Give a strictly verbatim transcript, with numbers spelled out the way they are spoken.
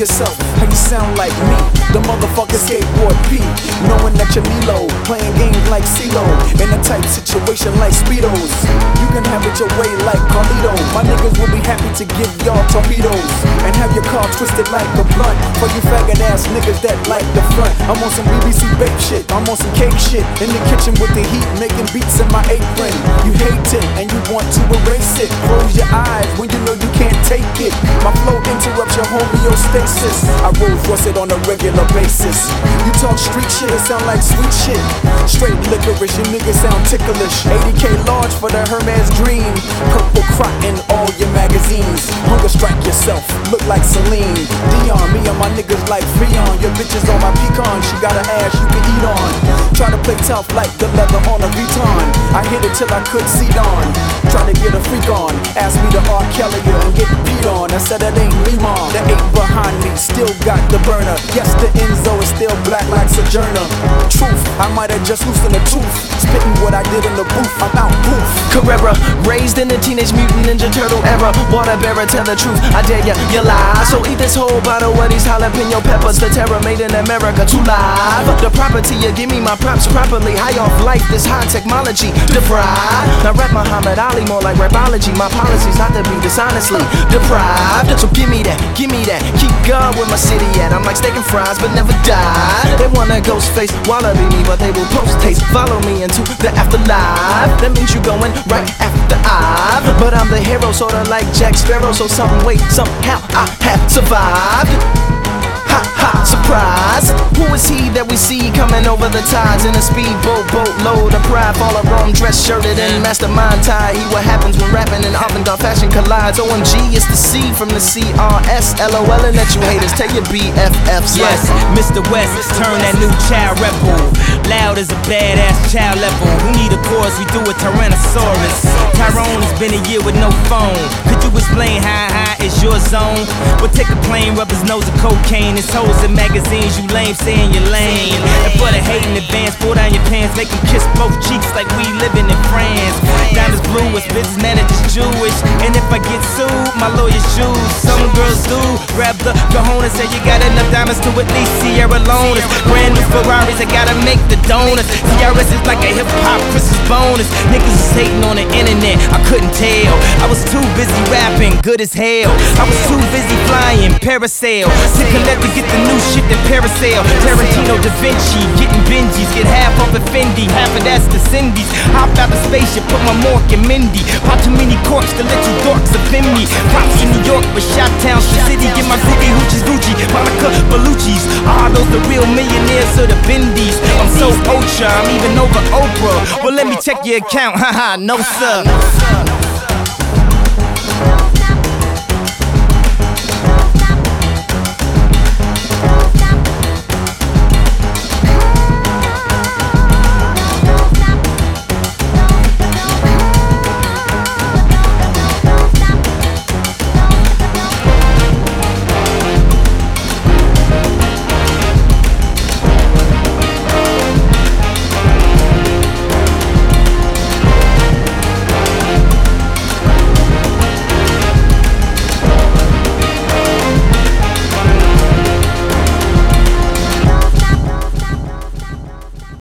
yourself, how you sound like me, the motherfucking skateboard P. Knowing that you're Lilo, playing games like CeeLo, in a tight situation like Speedos. You can have it your way like Carlito. My niggas will be happy to give y'all torpedoes and have your car twisted like a blunt. For you faggot ass niggas that like the front, I'm on some B B C babe shit, I'm on some cake shit. In the kitchen with the heat, making beats in my apron. You hate it and you want to erase it. Close your eyes when you know you can't take it. My flow interrupts your homeostasis. I Rolls Royce it on a regular basis. You talk street shit, it sound like sweet shit. Straight licorice, you niggas sound ticklish. eighty K large for the Hermes dream. Purple crot in all your magazines. Hunger strike yourself, look like Celine Dion. Me and my niggas like Freon. Your bitches on my pecan, she got an ass you can eat on. Try to play tough like the leather on a Vuitton. I hit it till I could see dawn. Try to get a freak on, ask me to R. Kelly and get peed on. I said that ain't me, mom. The eight behind me still got the burner. Yes, the Enzo is still black like Sojourner. Truth, I might have just loosened the tooth. Spitting what I did in the booth, I'm out poof. Carrera, raised in the Teenage Mutant Ninja Turtle era. Water bearer, tell the truth, I dare ya, you lie. So eat this whole bottle of these jalapeno peppers. The terror made in America, too live. The property, you give me my props properly. High off life, this high technology, deprived. Now rap Muhammad Ali, more like rapology. My policy's not to be dishonestly deprived. So give me that, give me that. Keep going with my city at. I'm like steak and fries, but never die. They wanna ghost face, wallaby me, but they will post taste. Follow me into the afterlife. That means you going right after I've. But I'm the hero, sorta like Jack Sparrow. So some way, somehow I have survived. Ha ha, surprise. Who is he that we see coming over the tides in a speedboat, boatload of pride? Fall of Rome, dress shirted and mastermind tie. He what happens when rapping and avant-garde fashion collides. O M G, it's the C from the C R S. L O L and let you haters tell your B F Fs. Yes, Mister West, turn that new child rebel. Loud as a badass child level. Who need a chorus? We do a Tyrannosaurus. Tyrone has been a year with no phone. Could you explain how high is your zone? Well, take a plane, rub his nose of cocaine. It's hoes in magazines, you lame, saying you're lame. And for the hate in advance, pull down your pants, make them kiss both cheeks like we living in France. Diamonds blue, as business managers Jewish. And if I get sued, my lawyer's shoes. Some girls do grab the cojones, say you got enough diamonds to at least Sierra Leone. Brand new Ferraris, I gotta make the donuts. T R S is like a hip hop Christmas bonus. Niggas is hating on the internet, I couldn't tell. I was too busy rapping, good as hell. I was too busy flying, parasail. To collect to get the new shit that parasail. Tarantino, Da Vinci, getting Benjis. Get half off at Fendi, half of that's the Cindy's. Hop out the spaceship, put my Mork in Mindy. Pop too many corks to let you dorks offend me. Props in New York, but Shot-Town, City. Get my groovy hoochies, Gucci, Monica Bellucci's. Ah, those the real millionaires of the Bendies. I'm so ultra, I'm even over Oprah. Well, let me check your account, haha, no sir.